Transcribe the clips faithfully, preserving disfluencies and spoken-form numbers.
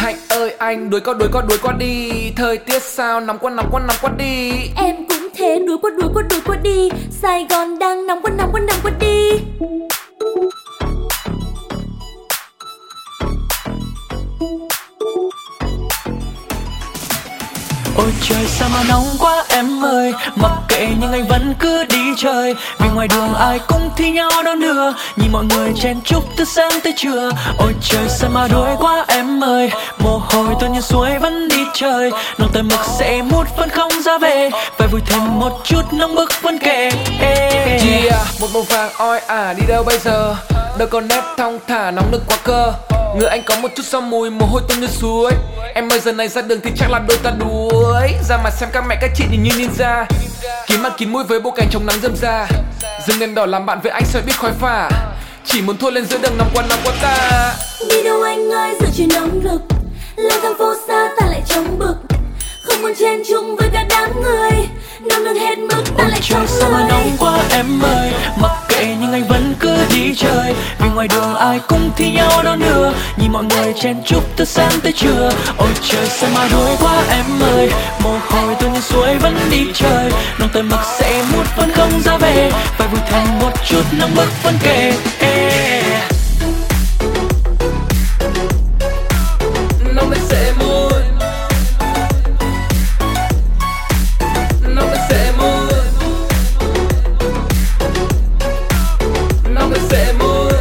Hạnh ơi anh đuổi con đuổi con đuổi con đi, thời tiết sao nóng quá nóng quá nóng quá đi. Em cũng thế, đuổi qua đuổi qua đuổi qua đi, Sài Gòn đang nóng quá nóng quá nóng quá đi. Ôi trời sao mà nóng quá em ơi, mặc kệ nhưng anh vẫn cứ đi chơi. Vì ngoài đường ai cũng thi nhau đón đưa, nhìn mọi người chen chúc từ sáng tới trưa. Ôi trời sao mà đuổi quá em ơi, mồ hôi tuôn như suối vẫn đi chơi. Nồng tới mực sẽ mút vẫn không ra về, phải vui thêm một chút nóng bức vẫn kề. Yeah, một màu vàng oi ả đi đâu bây giờ, đâu còn nét thong thả nóng nực quá cơ. Người anh có một chút sao mùi mồ hôi tuôn như suối. Em ơi giờ này ra đường thì chắc là đôi ta đuối. Ra mà xem các mẹ các chị nhìn như ninja, kín mặt kín mũi với bộ cánh chống nắng râm ra. Dừng đèn đỏ làm bạn với anh soi biết khói phả, chỉ muốn thôi lên giữa đường nóng quá nóng quá ta. Đi đâu anh ơi giờ chỉ nóng lực, lang thang phố xa ta lại trống bực. Không muốn chen chung với cả đám người, nóng nực hết mức ta lại trời sao mà nóng quá em ơi, mặc kệ nhưng anh vẫn cứ đi chơi. Vì ngoài đường ai cũng thi nhau đón đưa, nhìn mọi người chen chúc từ sáng tới trưa. Ôi trời sao mà đuổi quá em ơi, mồ hôi tuôn như suối vẫn đi chơi. Nồng tới mực sẽ mút vẫn không ra về, phải vui thêm một chút nóng bức vẫn kề. Nóng lên sẽ mút, nóng lên sẽ mút, nóng lên sẽ mút.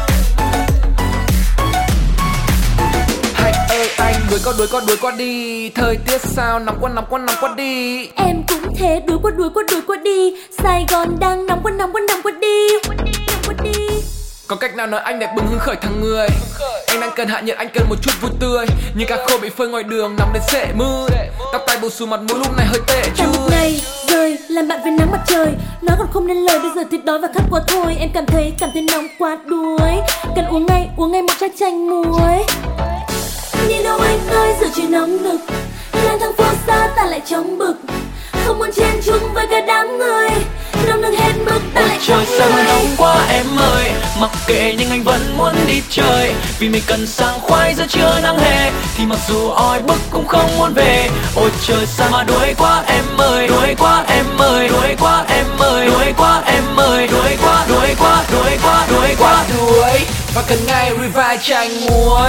Hạnh ơi anh đuổi con đuổi con đuổi con đi, thời tiết sao nóng quá nóng quá nóng quá đi. Em cũng thế, đuổi qua đuổi qua đuổi qua đi, Sài Gòn đang nóng quá nóng quá nóng quá đi. Nóng quá đi. Có cách nào nói anh đẹp bừng hứng khởi thằng người. Anh đang cần hạ nhiệt, anh cần một chút vui tươi, nhưng cá khô bị phơi ngoài đường nóng đến sệ mưa. Tóc tai bù xù mặt mũi lúc này hơi tệ Cả một chui. ngày rơi làm bạn với nắng mặt trời, nói còn không nên lời, bây giờ thì đói và khát quá thôi. Em cảm thấy cảm thấy nóng quá đuối, cần uống ngay uống ngay một chai chanh muối. Đi đâu anh ơi giờ chỉ nóng nực, lang thang phố xa ta lại trống bực. Không muốn chen chung với cả đám người, nóng nực hết mức ta Ôi lại trời trống sao mà người. nóng quá em ơi, mặc kệ nhưng anh vẫn muốn đi chơi. Vì mình cần sảng khoái giữa trưa nắng hè, thì mặc dù oi bức cũng không muốn về. Ôi trời sao mà đuổi quá em ơi, đuổi quá em ơi, đuổi quá em ơi, đuổi quá em ơi, đuổi quá đuổi quá đuổi quá đuổi quá Đuổi và cần ngay revive chanh muối.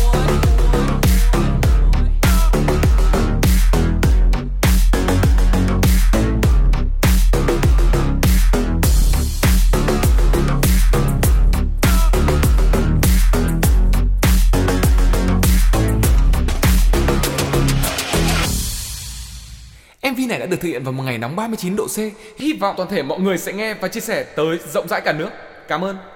em vê này đã được thực hiện vào một ngày nóng ba mươi chín độ C. Hy vọng toàn thể mọi người sẽ nghe và chia sẻ tới rộng rãi cả nước. Cảm ơn.